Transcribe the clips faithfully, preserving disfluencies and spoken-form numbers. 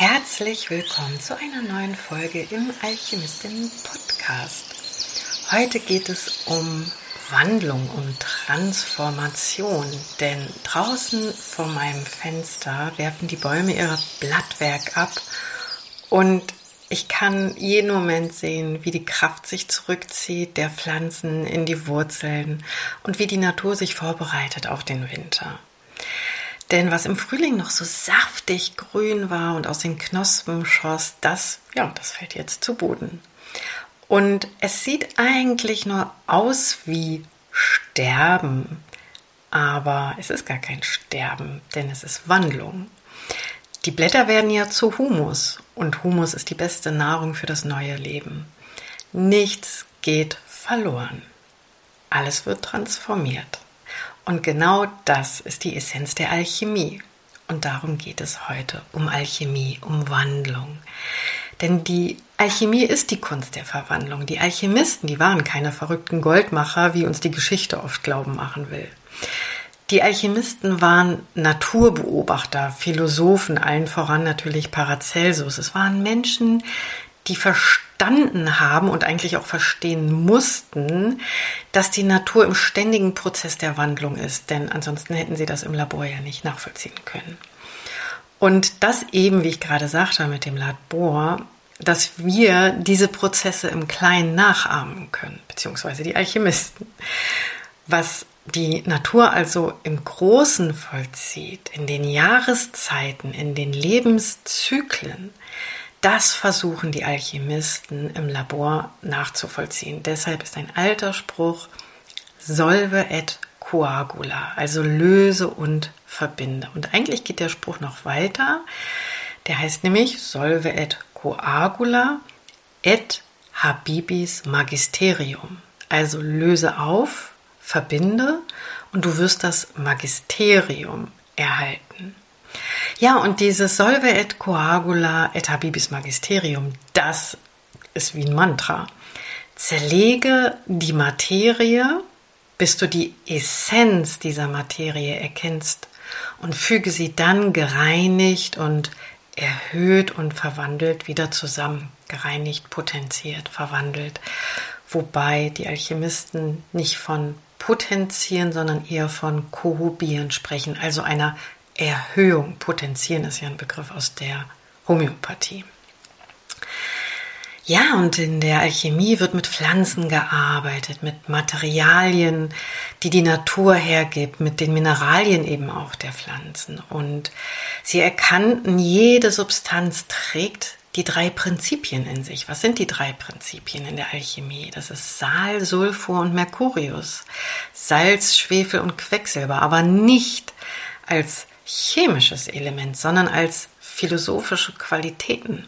Herzlich willkommen zu einer neuen Folge im Alchemistinnen-Podcast. Heute geht es um Wandlung und Transformation, denn draußen vor meinem Fenster werfen die Bäume ihr Blattwerk ab und ich kann jeden Moment sehen, wie die Kraft sich zurückzieht, der Pflanzen in die Wurzeln und wie die Natur sich vorbereitet auf den Winter. Denn was im Frühling noch so saftig grün war und aus den Knospen schoss, das, ja, das fällt jetzt zu Boden. Und es sieht eigentlich nur aus wie Sterben, aber es ist gar kein Sterben, denn es ist Wandlung. Die Blätter werden ja zu Humus und Humus ist die beste Nahrung für das neue Leben. Nichts geht verloren. Alles wird transformiert. Und genau das ist die Essenz der Alchemie. Und darum geht es heute, um Alchemie, um Wandlung. Denn die Alchemie ist die Kunst der Verwandlung. Die Alchemisten, die waren keine verrückten Goldmacher, wie uns die Geschichte oft glauben machen will. Die Alchemisten waren Naturbeobachter, Philosophen, allen voran natürlich Paracelsus. Es waren Menschen, die verstanden haben und eigentlich auch verstehen mussten, dass die Natur im ständigen Prozess der Wandlung ist, denn ansonsten hätten sie das im Labor ja nicht nachvollziehen können. Und das eben, wie ich gerade sagte, mit dem Labor, dass wir diese Prozesse im Kleinen nachahmen können, beziehungsweise die Alchemisten. Was die Natur also im Großen vollzieht, in den Jahreszeiten, in den Lebenszyklen, das versuchen die Alchemisten im Labor nachzuvollziehen. Deshalb ist ein alter Spruch solve et coagula, also löse und verbinde. Und eigentlich geht der Spruch noch weiter. Der heißt nämlich solve et coagula et habibis magisterium. Also löse auf, verbinde und du wirst das Magisterium erhalten. Ja, und dieses solve et coagula et habibis magisterium, das ist wie ein Mantra. Zerlege die Materie, bis du die Essenz dieser Materie erkennst und füge sie dann gereinigt und erhöht und verwandelt wieder zusammen. Gereinigt, potenziert, verwandelt. Wobei die Alchemisten nicht von potenzieren, sondern eher von kohubieren sprechen, also einer Erhöhung. Potenzieren ist ja ein Begriff aus der Homöopathie. Ja, und in der Alchemie wird mit Pflanzen gearbeitet, mit Materialien, die die Natur hergibt, mit den Mineralien eben auch der Pflanzen. Und sie erkannten, jede Substanz trägt die drei Prinzipien in sich. Was sind die drei Prinzipien in der Alchemie? Das ist Sal, Sulfur und Mercurius. Salz, Schwefel und Quecksilber, aber nicht als chemisches Element, sondern als philosophische Qualitäten.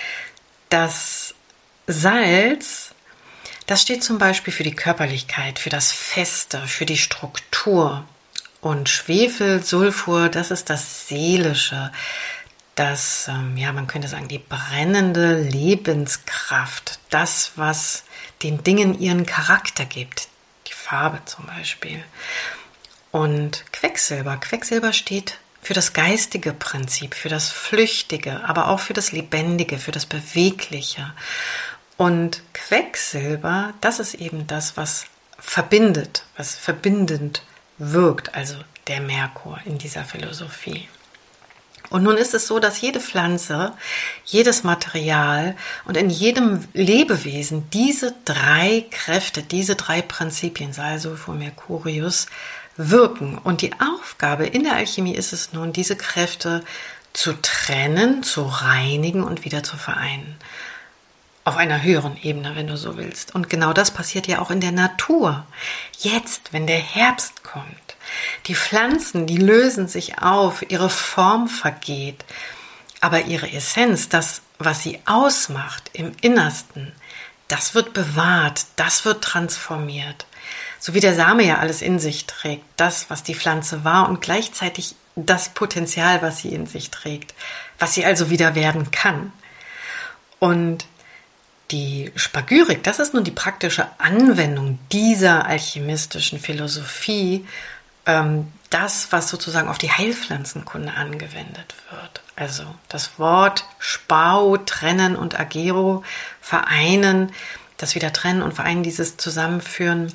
Das Salz, das steht zum Beispiel für die Körperlichkeit, für das Feste, für die Struktur. Und Schwefel, Sulfur, das ist das Seelische, das, ja, man könnte sagen, die brennende Lebenskraft, das, was den Dingen ihren Charakter gibt, die Farbe zum Beispiel. Und Quecksilber, Quecksilber steht für das geistige Prinzip, für das Flüchtige, aber auch für das Lebendige, für das Bewegliche. Und Quecksilber, das ist eben das, was verbindet, was verbindend wirkt, also der Merkur in dieser Philosophie. Und nun ist es so, dass jede Pflanze, jedes Material und in jedem Lebewesen diese drei Kräfte, diese drei Prinzipien, Sal, Sulfur, Mercurius, wirken. Und die Aufgabe in der Alchemie ist es nun, diese Kräfte zu trennen, zu reinigen und wieder zu vereinen. Auf einer höheren Ebene, wenn du so willst. Und genau das passiert ja auch in der Natur. Jetzt, wenn der Herbst kommt. Die Pflanzen, die lösen sich auf, ihre Form vergeht. Aber ihre Essenz, das, was sie ausmacht im Innersten, das wird bewahrt, das wird transformiert. So wie der Same ja alles in sich trägt, das, was die Pflanze war und gleichzeitig das Potenzial, was sie in sich trägt, was sie also wieder werden kann. Und die Spagyrik, das ist nun die praktische Anwendung dieser alchemistischen Philosophie ähm, das, was sozusagen auf die Heilpflanzenkunde angewendet wird. Also das Wort Spao, trennen und Agero, vereinen, das wieder trennen und vereinen, dieses Zusammenführen.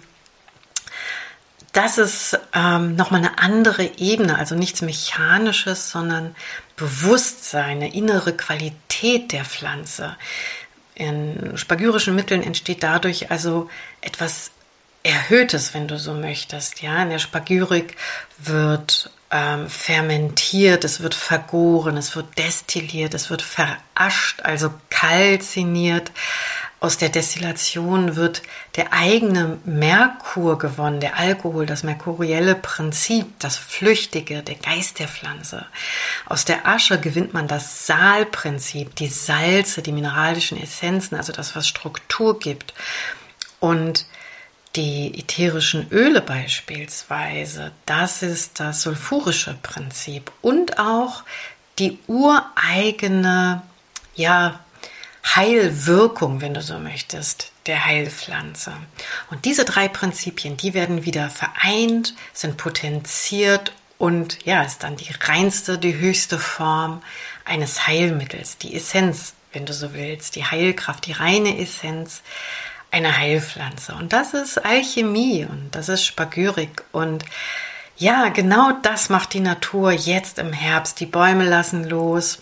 Das ist ähm, nochmal eine andere Ebene, also nichts Mechanisches, sondern Bewusstsein, eine innere Qualität der Pflanze. In spagyrischen Mitteln entsteht dadurch also etwas Erhöhtes, wenn du so möchtest. Ja, in der Spagyrik wird ähm, fermentiert, es wird vergoren, es wird destilliert, es wird verascht, also kalziniert. Aus der Destillation wird der eigene Merkur gewonnen, der Alkohol, das merkurielle Prinzip, das Flüchtige, der Geist der Pflanze. Aus der Asche gewinnt man das Saalprinzip, die Salze, die mineralischen Essenzen, also das, was Struktur gibt. Und die ätherischen Öle beispielsweise, das ist das sulfurische Prinzip und auch die ureigene, ja, Heilwirkung, wenn du so möchtest, der Heilpflanze. Und diese drei Prinzipien, die werden wieder vereint, sind potenziert und ja, ist dann die reinste, die höchste Form eines Heilmittels, die Essenz, wenn du so willst, die Heilkraft, die reine Essenz einer Heilpflanze. Und das ist Alchemie und das ist Spagyrik. Und ja, genau das macht die Natur jetzt im Herbst. Die Bäume lassen los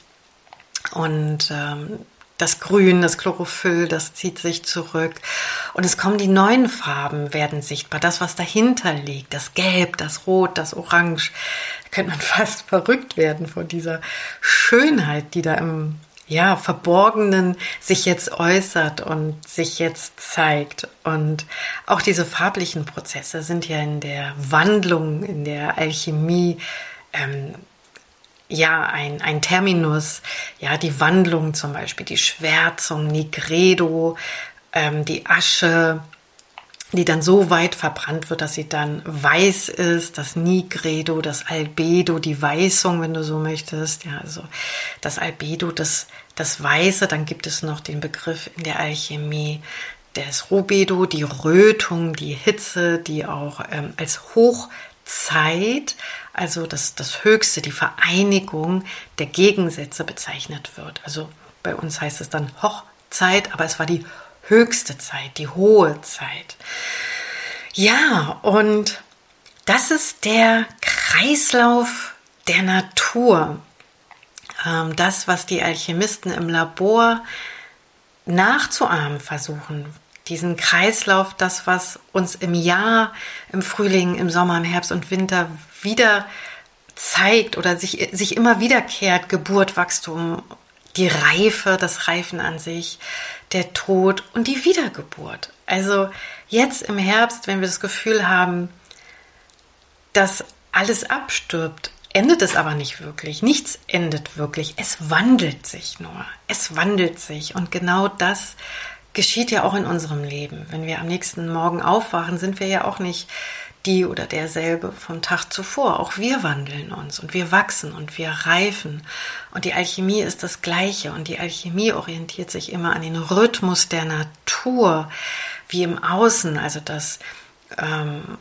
und ähm, das Grün, das Chlorophyll, das zieht sich zurück. Und es kommen die neuen Farben, werden sichtbar. Das, was dahinter liegt, das Gelb, das Rot, das Orange. Da könnte man fast verrückt werden vor dieser Schönheit, die da im ja, Verborgenen sich jetzt äußert und sich jetzt zeigt. Und auch diese farblichen Prozesse sind ja in der Wandlung, in der Alchemie, ähm, ja, ein, ein Terminus, ja, die Wandlung zum Beispiel, die Schwärzung, Nigredo, ähm, die Asche, die dann so weit verbrannt wird, dass sie dann weiß ist, das Nigredo, das Albedo, die Weißung, wenn du so möchtest, ja, also das Albedo, das, das Weiße, dann gibt es noch den Begriff in der Alchemie des Rubedo, die Rötung, die Hitze, die auch ähm, als Hochzeit, also das, das Höchste, die Vereinigung der Gegensätze bezeichnet wird. Also bei uns heißt es dann Hochzeit, aber es war die höchste Zeit, die hohe Zeit. Ja, und das ist der Kreislauf der Natur. Ähm, das, was die Alchemisten im Labor nachzuahmen versuchen. Diesen Kreislauf, das, was uns im Jahr, im Frühling, im Sommer, im Herbst und Winter wieder zeigt oder sich, sich immer wiederkehrt, Geburt, Wachstum, die Reife, das Reifen an sich, der Tod und die Wiedergeburt. Also jetzt im Herbst, wenn wir das Gefühl haben, dass alles abstirbt, endet es aber nicht wirklich. Nichts endet wirklich. Es wandelt sich nur. Es wandelt sich. Und genau das geschieht ja auch in unserem Leben. Wenn wir am nächsten Morgen aufwachen, sind wir ja auch nicht die oder derselbe vom Tag zuvor. Auch wir wandeln uns und wir wachsen und wir reifen. Und die Alchemie ist das Gleiche. Und die Alchemie orientiert sich immer an den Rhythmus der Natur, wie im Außen. Also das ähm,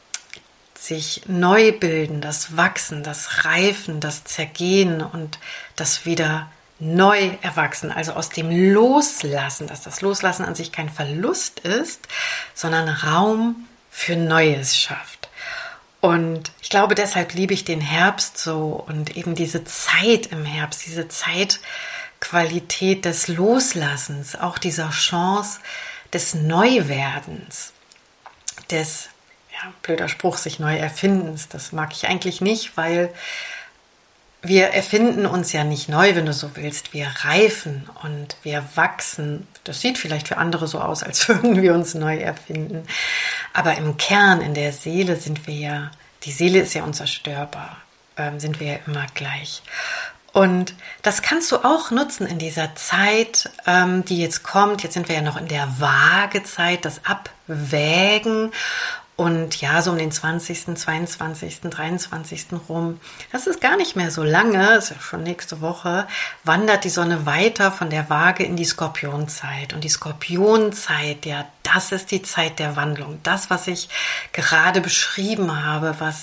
sich neu bilden, das Wachsen, das Reifen, das Zergehen und das wieder neu erwachsen, also aus dem Loslassen, dass das Loslassen an sich kein Verlust ist, sondern Raum für Neues schafft. Und ich glaube, deshalb liebe ich den Herbst so und eben diese Zeit im Herbst, diese Zeitqualität des Loslassens, auch dieser Chance des Neuwerdens, des, ja, blöder Spruch, sich neu erfindens. Das mag ich eigentlich nicht, weil wir erfinden uns ja nicht neu, wenn du so willst. Wir reifen und wir wachsen. Das sieht vielleicht für andere so aus, als würden wir uns neu erfinden. Aber im Kern, in der Seele sind wir ja, die Seele ist ja unzerstörbar, ähm, sind wir ja immer gleich. Und das kannst du auch nutzen in dieser Zeit, ähm, die jetzt kommt. Jetzt sind wir ja noch in der Waagezeit, das Abwägen. Und ja, so um den zwanzigsten, zweiundzwanzigsten, dreiundzwanzigsten rum, das ist gar nicht mehr so lange, das ist ja schon nächste Woche, wandert die Sonne weiter von der Waage in die Skorpionzeit. Und die Skorpionzeit, ja, das ist die Zeit der Wandlung. Das, was ich gerade beschrieben habe, was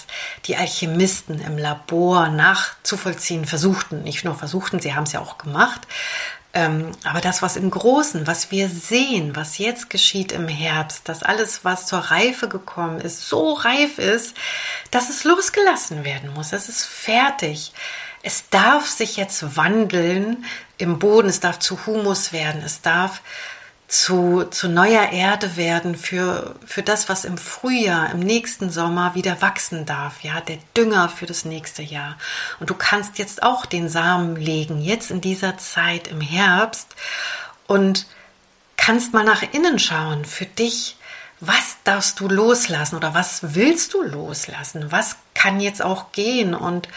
die Alchemisten im Labor nachzuvollziehen versuchten. Nicht nur versuchten, sie haben es ja auch gemacht. Ähm, aber das, was im Großen, was wir sehen, was jetzt geschieht im Herbst, dass alles, was zur Reife gekommen ist, so reif ist, dass es losgelassen werden muss. Es ist fertig. Es darf sich jetzt wandeln im Boden, es darf zu Humus werden, es darf zu, zu neuer Erde werden für, für das, was im Frühjahr, im nächsten Sommer wieder wachsen darf, ja, der Dünger für das nächste Jahr. Und du kannst jetzt auch den Samen legen, jetzt in dieser Zeit im Herbst, und kannst mal nach innen schauen für dich. Was darfst du loslassen oder was willst du loslassen? Was kann jetzt auch gehen? Und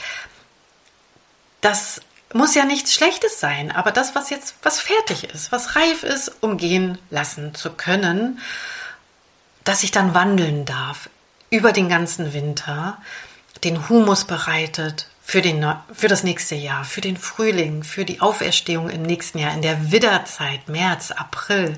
das muss ja nichts Schlechtes sein, aber das, was jetzt, was fertig ist, was reif ist, um gehen lassen zu können, dass ich dann wandeln darf über den ganzen Winter, den Humus bereitet für, den, für das nächste Jahr, für den Frühling, für die Auferstehung im nächsten Jahr, in der Widderzeit, März, April.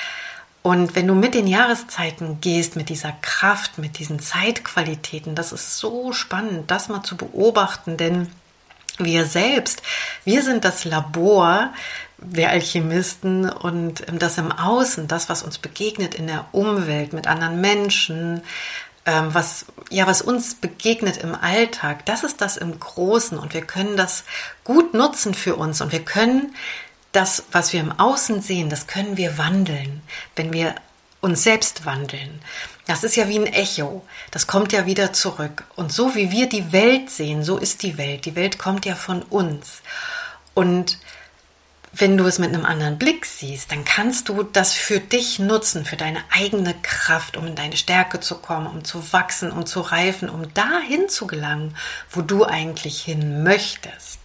Und wenn du mit den Jahreszeiten gehst, mit dieser Kraft, mit diesen Zeitqualitäten, das ist so spannend, das mal zu beobachten, denn wir selbst, wir sind das Labor der Alchemisten, und das im Außen, das, was uns begegnet in der Umwelt, mit anderen Menschen, was, ja, was uns begegnet im Alltag, das ist das im Großen, und wir können das gut nutzen für uns, und wir können das, was wir im Außen sehen, das können wir wandeln, wenn wir uns selbst wandeln. Das ist ja wie ein Echo, das kommt ja wieder zurück. Und so wie wir die Welt sehen, so ist die Welt. Die Welt kommt ja von uns. Und wenn du es mit einem anderen Blick siehst, dann kannst du das für dich nutzen, für deine eigene Kraft, um in deine Stärke zu kommen, um zu wachsen, um zu reifen, um dahin zu gelangen, wo du eigentlich hin möchtest.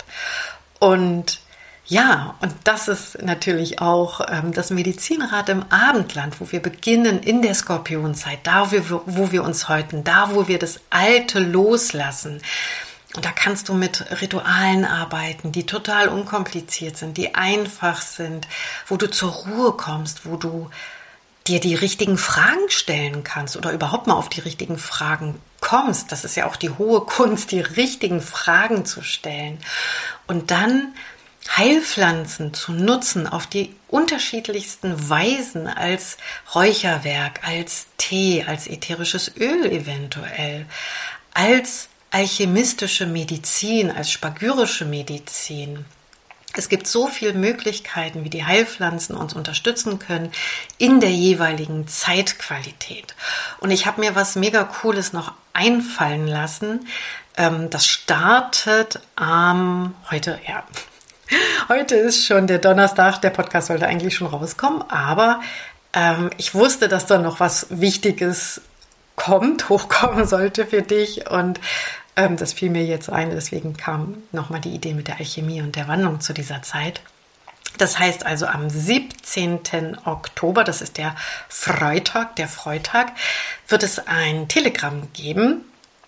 Und ja, und das ist natürlich auch ähm, das Medizinrad im Abendland, wo wir beginnen in der Skorpionzeit, da wo, wo wir uns häuten, da wo wir das Alte loslassen. Und da kannst du mit Ritualen arbeiten, die total unkompliziert sind, die einfach sind, wo du zur Ruhe kommst, wo du dir die richtigen Fragen stellen kannst oder überhaupt mal auf die richtigen Fragen kommst. Das ist ja auch die hohe Kunst, die richtigen Fragen zu stellen. Und dann Heilpflanzen zu nutzen auf die unterschiedlichsten Weisen, als Räucherwerk, als Tee, als ätherisches Öl eventuell, als alchemistische Medizin, als spagyrische Medizin. Es gibt so viele Möglichkeiten, wie die Heilpflanzen uns unterstützen können in der jeweiligen Zeitqualität. Und ich habe mir was mega Cooles noch einfallen lassen. Das startet am, heute, ja, heute ist schon der Donnerstag, der Podcast sollte eigentlich schon rauskommen, aber ähm, ich wusste, dass da noch was Wichtiges kommt, hochkommen sollte für dich, und ähm, das fiel mir jetzt ein, deswegen kam nochmal die Idee mit der Alchemie und der Wandlung zu dieser Zeit. Das heißt also, am siebzehnten Oktober, das ist der Freitag, der Freitag, wird es ein Telegramm geben.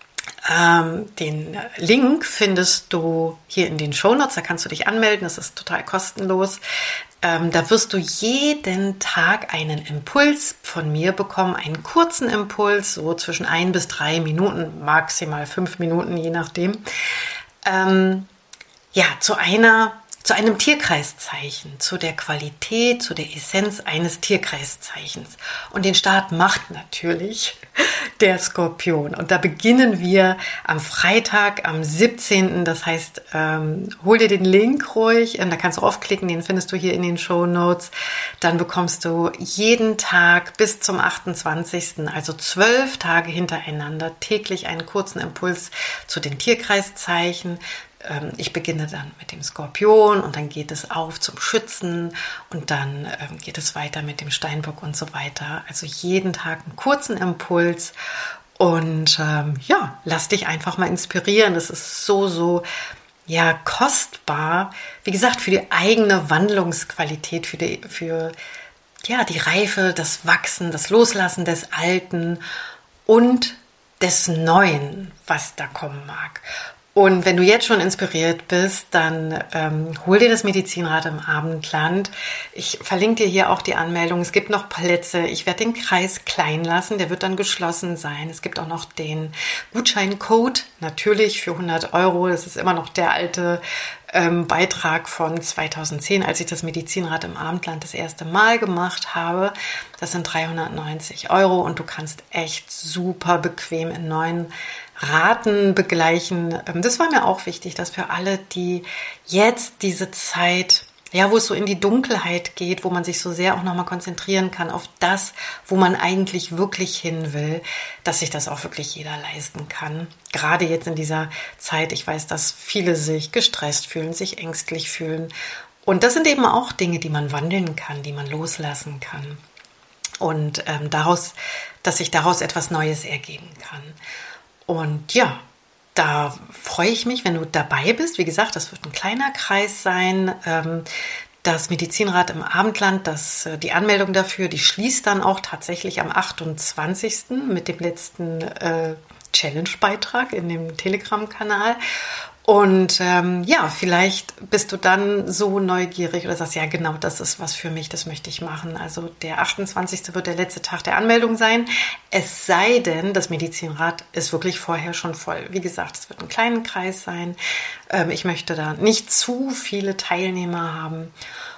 Ähm, den Link findest du hier in den Shownotes, da kannst du dich anmelden, das ist total kostenlos. Ähm, da wirst du jeden Tag einen Impuls von mir bekommen, einen kurzen Impuls, so zwischen ein bis drei Minuten, maximal fünf Minuten, je nachdem. Ähm, ja, zu einer zu einem Tierkreiszeichen, zu der Qualität, zu der Essenz eines Tierkreiszeichens. Und den Start macht natürlich der Skorpion. Und da beginnen wir am Freitag, am siebzehnten Das heißt, ähm, hol dir den Link ruhig, ähm, da kannst du aufklicken, den findest du hier in den Shownotes. Dann bekommst du jeden Tag bis zum achtundzwanzigsten also zwölf Tage hintereinander, täglich einen kurzen Impuls zu den Tierkreiszeichen. Ich beginne dann mit dem Skorpion, und dann geht es auf zum Schützen, und dann ähm, geht es weiter mit dem Steinbock und so weiter. Also jeden Tag einen kurzen Impuls, und ähm, ja, lass dich einfach mal inspirieren. Das ist so, so ja, kostbar. Wie gesagt, für die eigene Wandlungsqualität, für die, für ja, die Reife, das Wachsen, das Loslassen des Alten und des Neuen, was da kommen mag. Und wenn du jetzt schon inspiriert bist, dann ähm, hol dir das Medizinrad im Abendland. Ich verlinke dir hier auch die Anmeldung. Es gibt noch Plätze. Ich werde den Kreis klein lassen. Der wird dann geschlossen sein. Es gibt auch noch den Gutscheincode, natürlich für hundert Euro. Das ist immer noch der alte ähm, Beitrag von zweitausendzehn, als ich das Medizinrad im Abendland das erste Mal gemacht habe. Das sind dreihundertneunzig Euro und du kannst echt super bequem in neuen Raten begleichen. Das war mir auch wichtig, dass für alle, die jetzt diese Zeit, ja, wo es so in die Dunkelheit geht, wo man sich so sehr auch nochmal konzentrieren kann auf das, wo man eigentlich wirklich hin will, dass sich das auch wirklich jeder leisten kann. Gerade jetzt in dieser Zeit, ich weiß, dass viele sich gestresst fühlen, sich ängstlich fühlen. Und das sind eben auch Dinge, die man wandeln kann, die man loslassen kann. Und ähm, daraus, dass sich daraus etwas Neues ergeben kann. Und ja, da freue ich mich, wenn du dabei bist. Wie gesagt, das wird ein kleiner Kreis sein. Das Medizinrad im Abendland, das, die Anmeldung dafür, die schließt dann auch tatsächlich am achtundzwanzigsten mit dem letzten äh, Challenge-Beitrag in dem Telegram-Kanal. Und ähm, ja, vielleicht bist du dann so neugierig oder sagst, ja genau, das ist was für mich, das möchte ich machen. Also der achtundzwanzigste wird der letzte Tag der Anmeldung sein. Es sei denn, das Medizinrad ist wirklich vorher schon voll. Wie gesagt, es wird ein kleiner Kreis sein. Ähm, ich möchte da nicht zu viele Teilnehmer haben.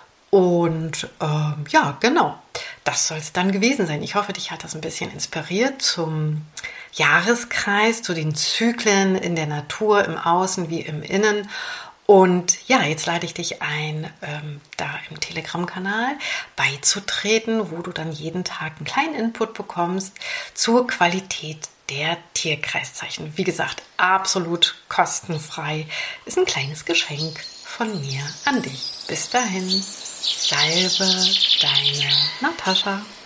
Und ähm, ja, genau, das soll es dann gewesen sein. Ich hoffe, dich hat das ein bisschen inspiriert zum Jahreskreis, zu den Zyklen in der Natur, im Außen wie im Innen. Und ja, jetzt lade ich dich ein, ähm, da im Telegram-Kanal beizutreten, wo du dann jeden Tag einen kleinen Input bekommst zur Qualität der Tierkreiszeichen. Wie gesagt, absolut kostenfrei. Ist ein kleines Geschenk von mir an dich. Bis dahin, salve deine Natascha.